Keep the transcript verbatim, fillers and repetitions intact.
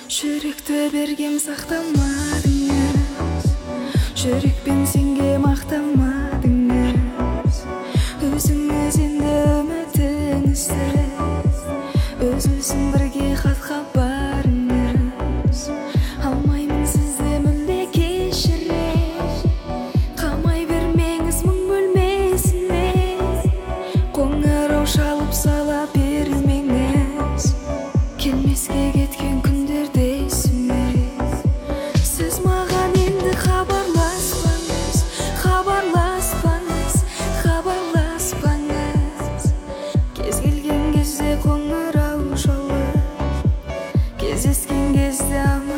Жүректі бергем сақтамадыңыз, жүрекпен сенге мақтамадыңыз. Өзіңіз енді үмітіңізді, өзіңіздің бірге хатқа барыңыз. Алмаймын сізді мүлде кешіре, қалмай бермеңіз мұң бөлмесіне. Қоңырау шалып сала бермеңіз, келмеске кеткен күндерде есіме. Сіз маған енді хабарласпаңыз, хабарласпаңыз, хабарласпаңыз. Кез келген кезде қоңырау шалып, кездескен кезде